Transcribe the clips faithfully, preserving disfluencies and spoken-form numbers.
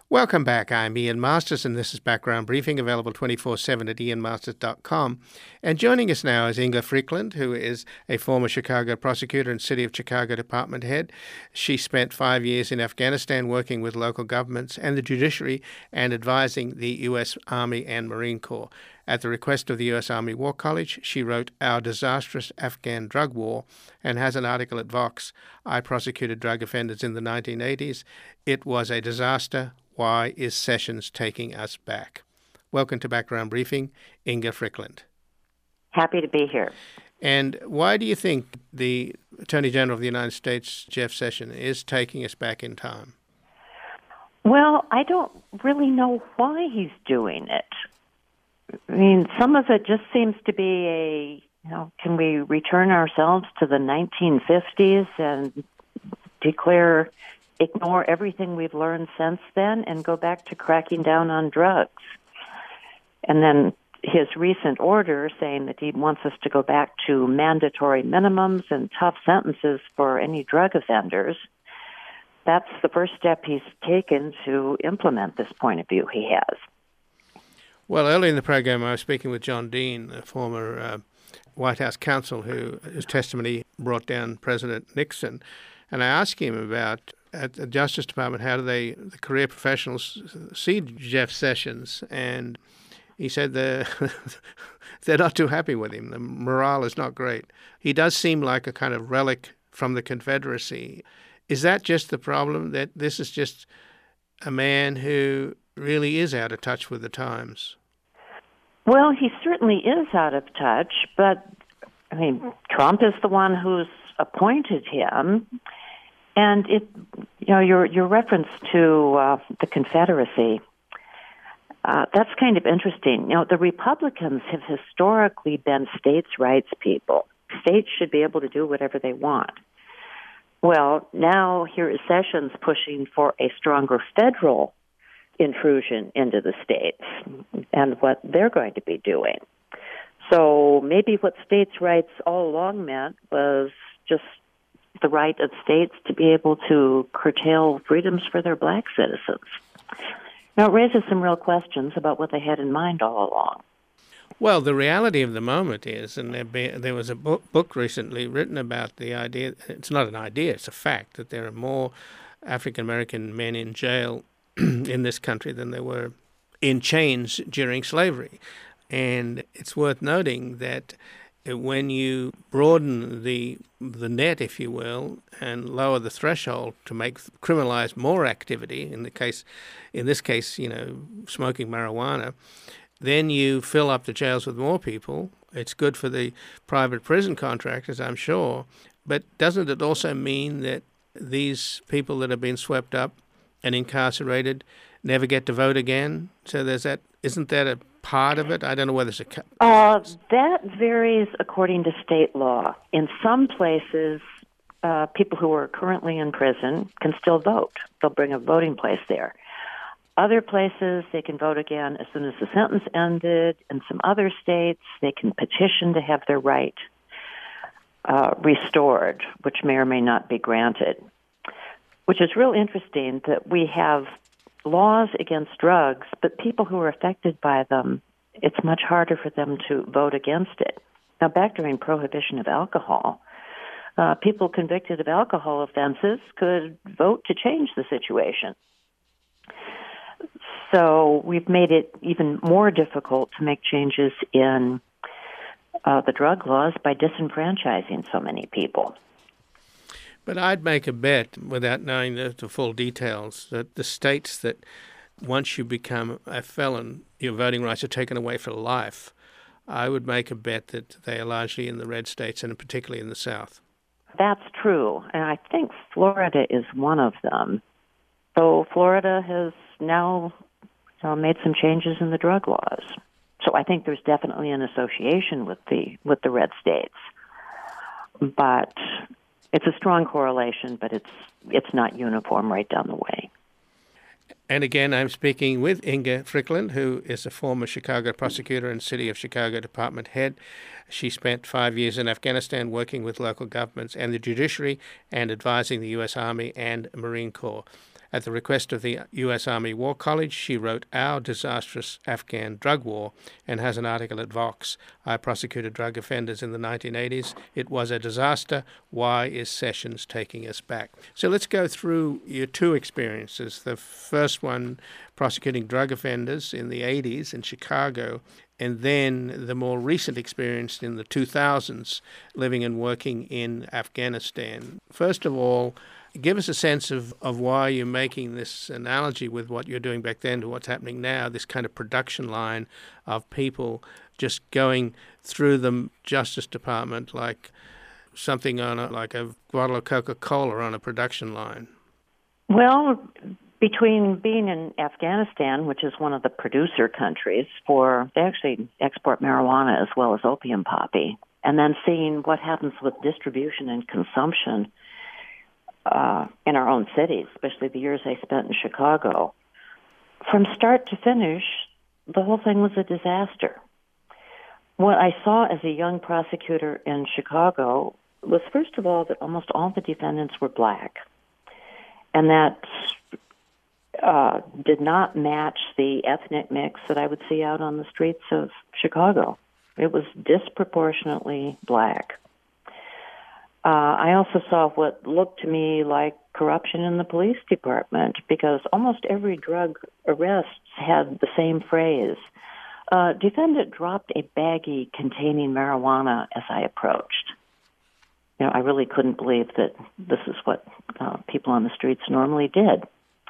Welcome back. I'm Ian Masters, and this is Background Briefing, available twenty-four seven at ian masters dot com. And joining us now is Inga Fricklund, who is a former Chicago prosecutor and City of Chicago department head. She spent five years in Afghanistan working with local governments and the judiciary and advising the U S Army and Marine Corps. At the request of the U S Army War College, she wrote Our Disastrous Afghan Drug War and has an article at Vox, I Prosecuted Drug Offenders in the nineteen eighties. It was a disaster. Why is Sessions taking us back? Welcome to Background Briefing, Inga Fricklund. Happy to be here. And why do you think the Attorney General of the United States, Jeff Sessions, is taking us back in time? Well, I don't really know why he's doing it. I mean, some of it just seems to be a, you know, can we return ourselves to the nineteen fifties and declare, ignore everything we've learned since then and go back to cracking down on drugs? And then his recent order saying that he wants us to go back to mandatory minimums and tough sentences for any drug offenders, that's the first step he's taken to implement this point of view he has. Well, early in the program, I was speaking with John Dean, a former uh, White House counsel who whose testimony brought down President Nixon, and I asked him about at the Justice Department, how do they, the career professionals, see Jeff Sessions? And he said they're, they're not too happy with him. The morale is not great. He does seem like a kind of relic from the Confederacy. Is that just the problem, that this is just a man who really is out of touch with the times? Well, he certainly is out of touch, but, I mean, Trump is the one who's appointed him. And it, you know, your your reference to uh, the Confederacy, uh, that's kind of interesting. You know, the Republicans have historically been states' rights people. States should be able to do whatever they want. Well, now here is Sessions pushing for a stronger federal intrusion into the states and what they're going to be doing. So maybe what states' rights all along meant was just the right of states to be able to curtail freedoms for their black citizens. Now, it raises some real questions about what they had in mind all along. Well, the reality of the moment is, and there, be, there was a book, book recently written about the idea, it's not an idea, it's a fact, that there are more African-American men in jail in this country than there were in chains during slavery. And it's worth noting that when you broaden the the net, if you will, and lower the threshold to make criminalize more activity, in the case, in this case, you know, smoking marijuana, then you fill up the jails with more people. It's good for the private prison contractors, I'm sure, but doesn't it also mean that these people that have been swept up and incarcerated never get to vote again? So there's that. Isn't that a part of it? I don't know whether it's a... Uh, that varies according to state law. In some places, uh, people who are currently in prison can still vote. They'll bring a voting place there. Other places, they can vote again as soon as the sentence ended. In some other states, they can petition to have their right uh, restored, which may or may not be granted. Which is real interesting that we have laws against drugs, but people who are affected by them, it's much harder for them to vote against it. Now, back during prohibition of alcohol, uh, people convicted of alcohol offenses could vote to change the situation. So we've made it even more difficult to make changes in uh, the drug laws by disenfranchising so many people. But I'd make a bet, without knowing the, the full details, that the states that once you become a felon, your voting rights are taken away for life. I would make a bet that they are largely in the red states, and particularly in the South. That's true, and I think Florida is one of them. So Florida has now uh, made some changes in the drug laws. So I think there's definitely an association with the with the red states. But it's a strong correlation, but it's it's not uniform right down the way. And again, I'm speaking with Inga Fricklund, who is a former Chicago prosecutor and City of Chicago department head. She spent five years in Afghanistan working with local governments and the judiciary and advising the U S Army and Marine Corps. At the request of the U S Army War College, she wrote Our Disastrous Afghan Drug War and has an article at Vox. I prosecuted drug offenders in the nineteen eighties. It was a disaster. Why is Sessions taking us back? So let's go through your two experiences. The first one, prosecuting drug offenders in the eighties in Chicago, and then the more recent experience in the two thousands, living and working in Afghanistan. First of all, give us a sense of, of why you're making this analogy with what you're doing back then to what's happening now, this kind of production line of people just going through the Justice Department like something on a, like a bottle of Coca-Cola on a production line. Well, between being in Afghanistan, which is one of the producer countries for, they actually export marijuana as well as opium poppy, and then seeing what happens with distribution and consumption Uh, in our own cities, especially the years I spent in Chicago. From start to finish, the whole thing was a disaster. What I saw as a young prosecutor in Chicago was, first of all, that almost all the defendants were black, and that uh, did not match the ethnic mix that I would see out on the streets of Chicago. It was disproportionately black. Uh, I also saw what looked to me like corruption in the police department, because almost every drug arrest had the same phrase. Uh, defendant dropped a baggie containing marijuana as I approached. You know, I really couldn't believe that this is what uh, people on the streets normally did.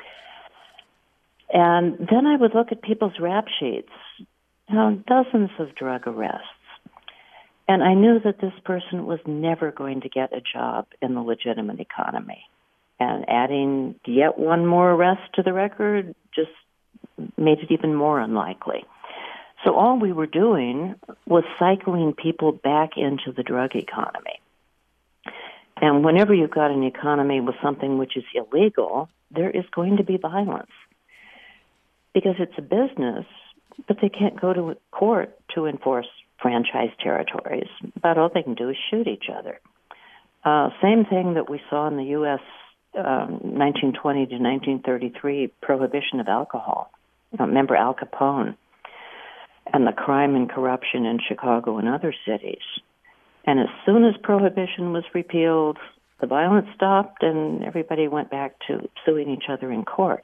And then I would look at people's rap sheets, you know, dozens of drug arrests. And I knew that this person was never going to get a job in the legitimate economy. And adding yet one more arrest to the record just made it even more unlikely. So all we were doing was cycling people back into the drug economy. And whenever you've got an economy with something which is illegal, there is going to be violence. Because it's a business, but they can't go to court to enforce franchise territories. About all they can do is shoot each other. Uh, same thing that we saw in the U S um, nineteen twenty to nineteen thirty-three prohibition of alcohol. You know, remember Al Capone and the crime and corruption in Chicago and other cities. And as soon as prohibition was repealed, the violence stopped and everybody went back to suing each other in court.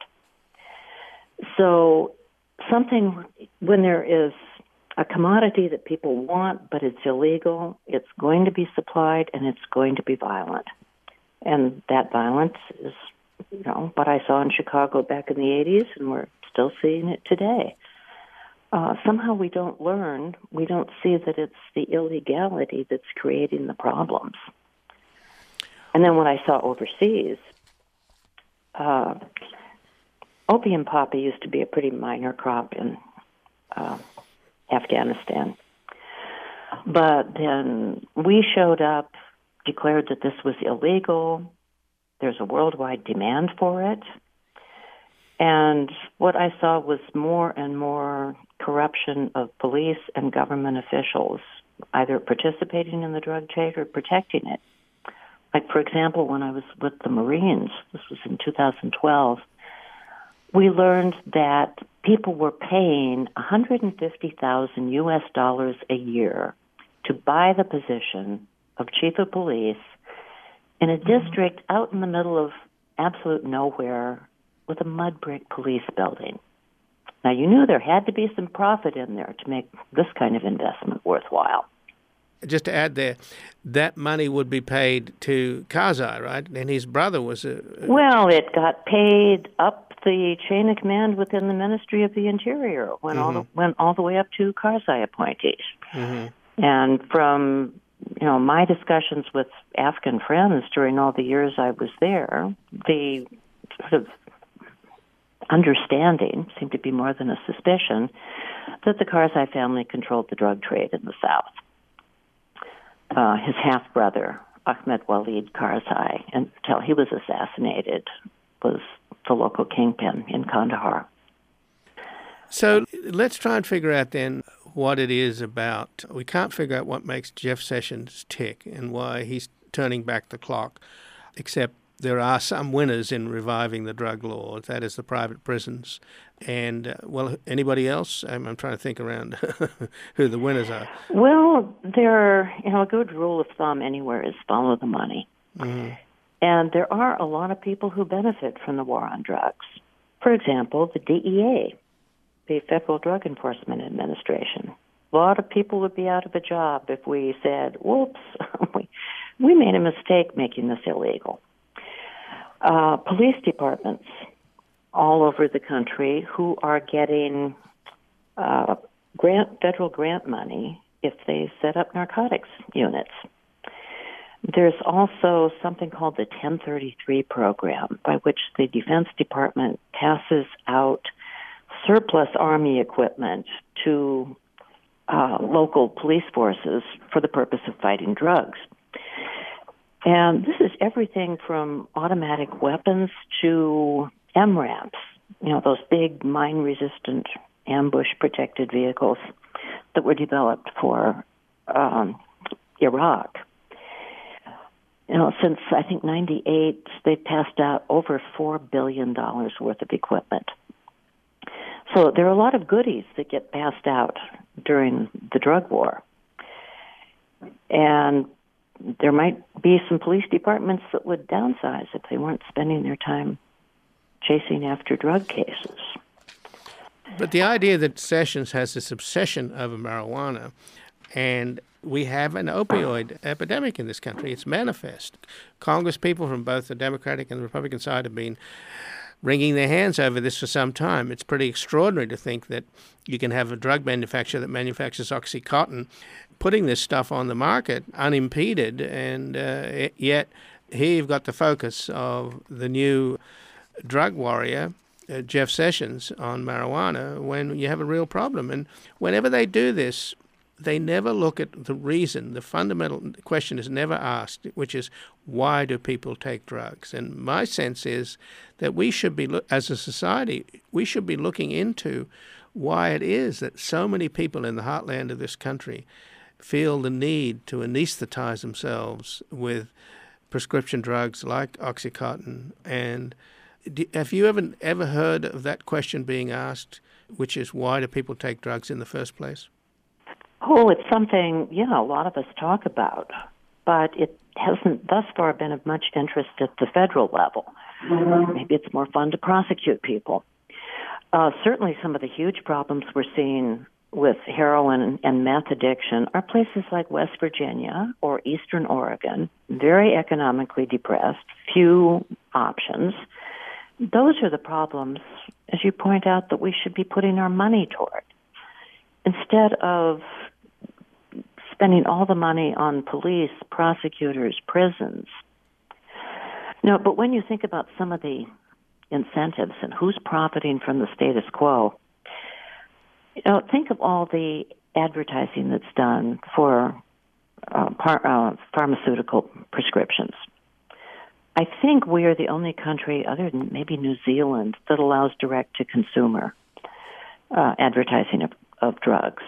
So something, when there is a commodity that people want, but it's illegal, it's going to be supplied and it's going to be violent. And that violence is, you know, what I saw in Chicago back in the eighties, and we're still seeing it today. Uh, somehow we don't learn, we don't see that it's the illegality that's creating the problems. And then what I saw overseas, uh, opium poppy used to be a pretty minor crop in uh, Afghanistan. But then we showed up, declared that this was illegal. There's a worldwide demand for it. And what I saw was more and more corruption of police and government officials, either participating in the drug trade or protecting it. Like, for example, when I was with the Marines, this was in two thousand twelve, we learned that people were paying one hundred fifty thousand U S dollars a year to buy the position of chief of police in a district out in the middle of absolute nowhere with a mud brick police building. Now, you knew there had to be some profit in there to make this kind of investment worthwhile. Just to add there, that money would be paid to Karzai, right? And his brother was a... Well, it got paid up the chain of command within the Ministry of the Interior, went, mm-hmm. all, the, went all the way up to Karzai appointees. Mm-hmm. And from, you know, my discussions with Afghan friends during all the years I was there, the sort of understanding seemed to be more than a suspicion that the Karzai family controlled the drug trade in the South. Uh, his half-brother, Ahmed Walid Karzai, until he was assassinated, was the local kingpin in Kandahar. So let's try and figure out then what it is about. We can't figure out what makes Jeff Sessions tick and why he's turning back the clock, except there are some winners in reviving the drug law. That is the private prisons. And, uh, well, anybody else? I'm, I'm trying to think around who the winners are. Well, there, you know, a good rule of thumb anywhere is follow the money. Mm-hmm. And there are a lot of people who benefit from the war on drugs. For example, the D E A, the Federal Drug Enforcement Administration. A lot of people would be out of a job if we said, whoops, we, we made a mistake making this illegal. Uh, police departments all over the country who are getting uh, grant federal grant money if they set up narcotics units. There's also something called the ten thirty-three program, by which the Defense Department passes out surplus Army equipment to uh, local police forces for the purpose of fighting drugs. And this is everything from automatic weapons to M RAPs, you know, those big mine-resistant, ambush-protected vehicles that were developed for um, Iraq. You know, since, I think, ninety-eight, they've passed out over four billion dollars worth of equipment. So there are a lot of goodies that get passed out during the drug war. And there might be some police departments that would downsize if they weren't spending their time chasing after drug cases. But the idea that Sessions has this obsession over marijuana, and we have an opioid epidemic in this country, it's manifest. Congress people from both the Democratic and the Republican side have been wringing their hands over this for some time. It's pretty extraordinary to think that you can have a drug manufacturer that manufactures OxyContin putting this stuff on the market unimpeded, and uh, yet here you've got the focus of the new drug warrior, uh, Jeff Sessions, on marijuana when you have a real problem. And whenever they do this, they never look at the reason. The fundamental question is never asked, which is, why do people take drugs? And my sense is that we should be, as a society, we should be looking into why it is that so many people in the heartland of this country feel the need to anesthetize themselves with prescription drugs like OxyContin. And do, have you ever ever heard of that question being asked, which is, why do people take drugs in the first place? Oh, it's something, yeah, a lot of us talk about, but it hasn't thus far been of much interest at the federal level. Maybe it's more fun to prosecute people. Uh, certainly some of the huge problems we're seeing with heroin and meth addiction are places like West Virginia or Eastern Oregon, very economically depressed, few options. Those are the problems, as you point out, that we should be putting our money toward. Instead of spending all the money on police, prosecutors, prisons. No, but when you think about some of the incentives and who's profiting from the status quo, you know, think of all the advertising that's done for uh, par- uh, pharmaceutical prescriptions. I think we are the only country, other than maybe New Zealand, that allows direct-to-consumer uh, advertising of, of drugs.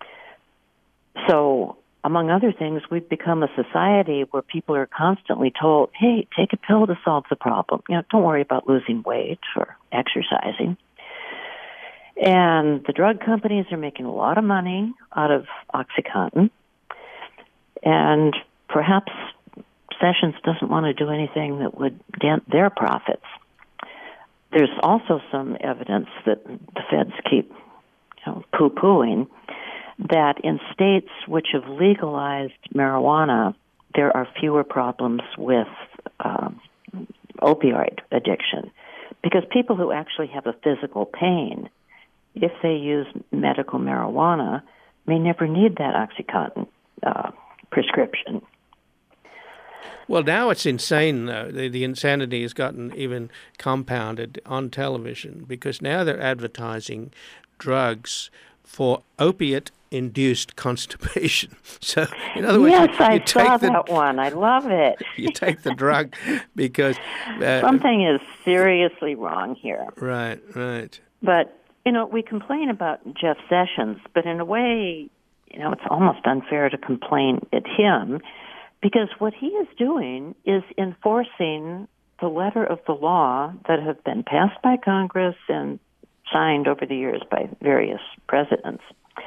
So, among other things, we've become a society where people are constantly told, hey, take a pill to solve the problem. You know, don't worry about losing weight or exercising. And the drug companies are making a lot of money out of OxyContin. And perhaps Sessions doesn't want to do anything that would dent their profits. There's also some evidence that the feds keep you know, poo-pooing, that in states which have legalized marijuana, there are fewer problems with um, opioid addiction. Because people who actually have a physical pain, if they use medical marijuana, may never need that OxyContin uh, prescription. Well, now it's insane, though. The, the insanity has gotten even compounded on television because now they're advertising drugs for opiate-induced constipation. So, in other words, yes, you, I you saw the, that one. I love it. You take the drug because uh, something is seriously wrong here. Right, right. But you know, we complain about Jeff Sessions, but in a way, you know, it's almost unfair to complain at him because what he is doing is enforcing the letter of the law that have been passed by Congress and signed over the years by various presidents.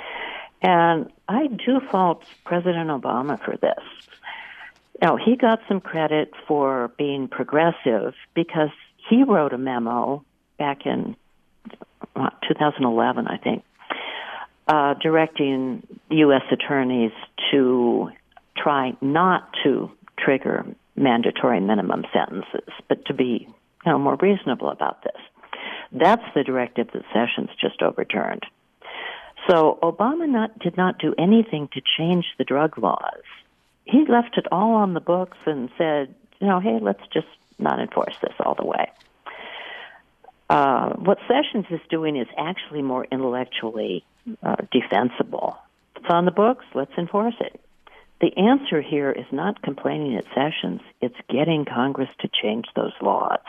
And I do fault President Obama for this. Now, he got some credit for being progressive because he wrote a memo back in uh, two thousand eleven, I think, uh, directing U S attorneys to try not to trigger mandatory minimum sentences, but to be, you know, more reasonable about this. That's the directive that Sessions just overturned. So Obama not, did not do anything to change the drug laws. He left it all on the books and said, you know, hey, let's just not enforce this all the way. Uh, what Sessions is doing is actually more intellectually uh, defensible. It's on the books, let's enforce it. The answer here is not complaining at Sessions, it's getting Congress to change those laws.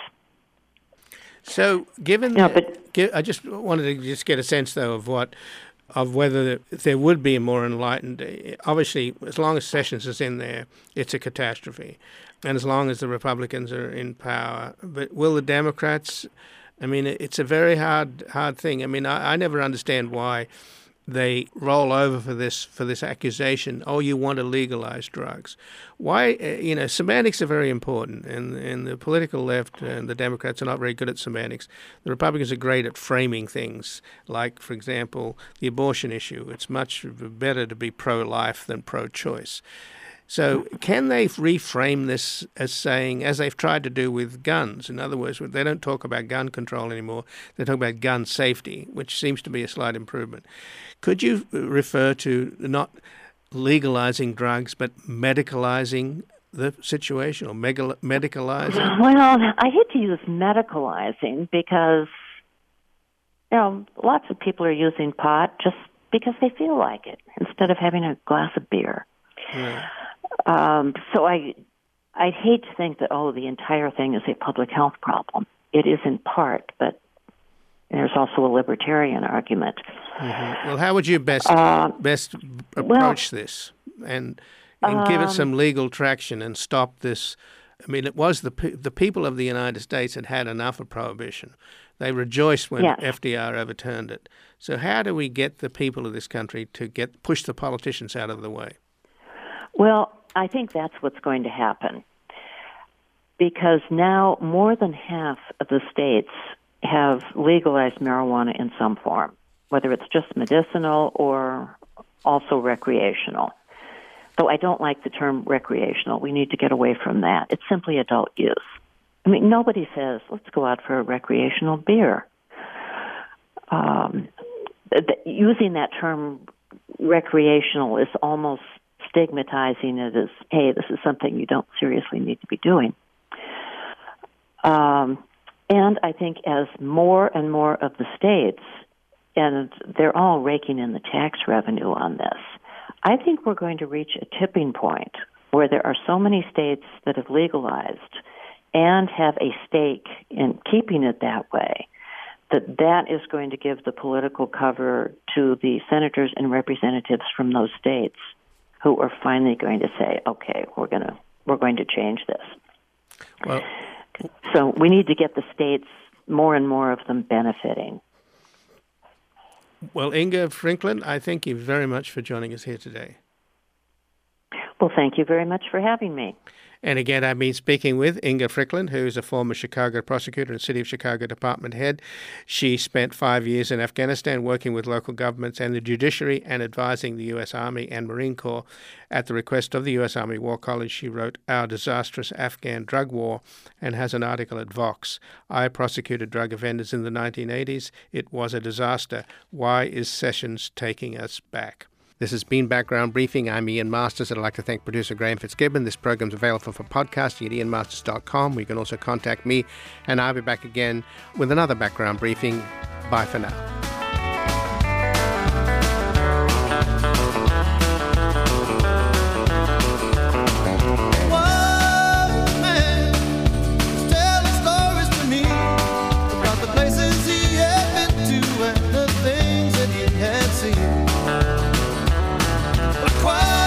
So, given, no, but, uh, I just wanted to just get a sense, though, of what, of whether there would be a more enlightened. Obviously, as long as Sessions is in there, it's a catastrophe, and as long as the Republicans are in power. But will the Democrats? I mean, it's a very hard, hard thing. I mean, I, I never understand why they roll over for this for this accusation. Oh, you want to legalize drugs? Why? You know, semantics are very important, and and the political left and the Democrats are not very good at semantics. The Republicans are great at framing things, like, for example, the abortion issue. It's much better to be pro-life than pro-choice. So can they reframe this as saying, as they've tried to do with guns? In other words, they don't talk about gun control anymore. They talk about gun safety, which seems to be a slight improvement. Could you refer to not legalizing drugs, but medicalizing the situation, or megal- medicalizing? Well, I hate to use medicalizing because, you know, lots of people are using pot just because they feel like it instead of having a glass of beer. Yeah. Um, so I, I'd hate to think that, oh, the entire thing is a public health problem. It is in part, but there's also a libertarian argument. Mm-hmm. Well, how would you best uh, best approach well, this and and um, give it some legal traction and stop this? I mean, it was the the people of the United States had had enough of prohibition. They rejoiced when yes. F D R overturned it. So how do we get the people of this country to get push the politicians out of the way? Well, I think that's what's going to happen, because now more than half of the states have legalized marijuana in some form, whether it's just medicinal or also recreational. Though I don't like the term recreational. We need to get away from that. It's simply adult use. I mean, nobody says, let's go out for a recreational beer. Um, th- using that term recreational is almost stigmatizing it as, hey, this is something you don't seriously need to be doing. Um, and I think as more and more of the states, and they're all raking in the tax revenue on this, I think we're going to reach a tipping point where there are so many states that have legalized and have a stake in keeping it that way, that that is going to give the political cover to the senators and representatives from those states who are finally going to say, okay, we're going to we're going to change this. Well, so we need to get the states, more and more of them, benefiting. Well, Inga Franklin, I thank you very much for joining us here today. Well, thank you very much for having me. And again, I've been speaking with Inga Franklin, who is a former Chicago prosecutor and City of Chicago department head. She spent five years in Afghanistan working with local governments and the judiciary and advising the U S Army and Marine Corps. At the request of the U S Army War College, she wrote Our Disastrous Afghan Drug War and has an article at Vox. I prosecuted drug offenders in the nineteen eighties. It was a disaster. Why is Sessions taking us back? This has been Background Briefing. I'm Ian Masters. I'd like to thank producer Graham Fitzgibbon. This program's available for podcasting at ian masters dot com. You can also contact me, and I'll be back again with another Background Briefing. Bye for now.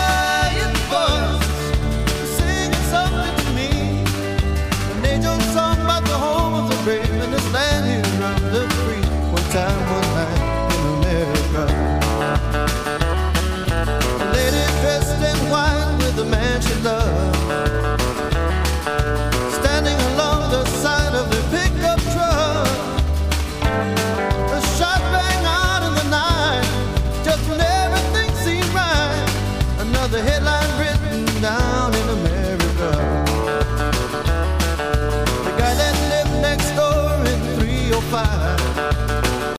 Song love.